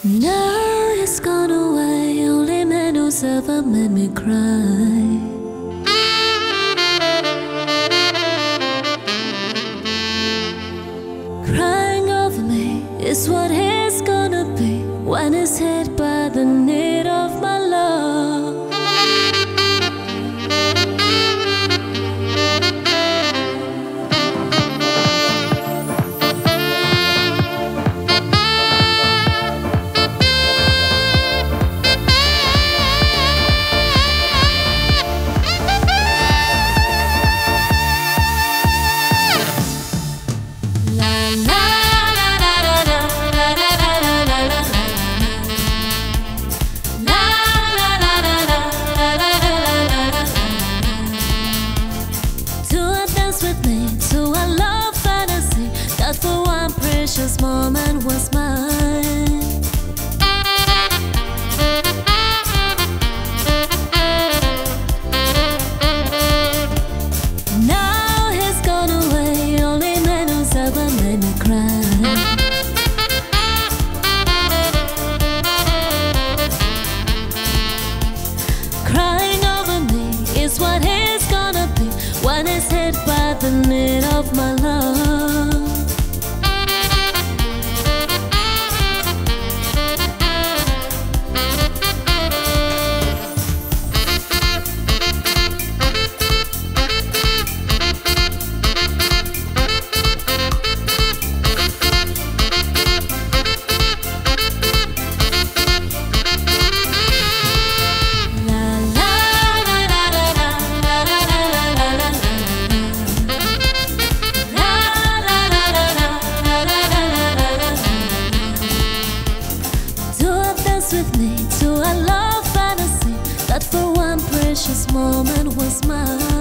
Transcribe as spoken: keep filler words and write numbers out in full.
Now he's gone away, only man who's ever made me cry. Crying over me is what he's gonna be when he's hit by the need of my love. With me to a love fantasy that for one precious moment was mine. Now he's gone away, only man who's ever made me cry. Crying over me is what he's gonna be when he's hit by the need of my love. With me to a love fantasy that for one precious moment was mine.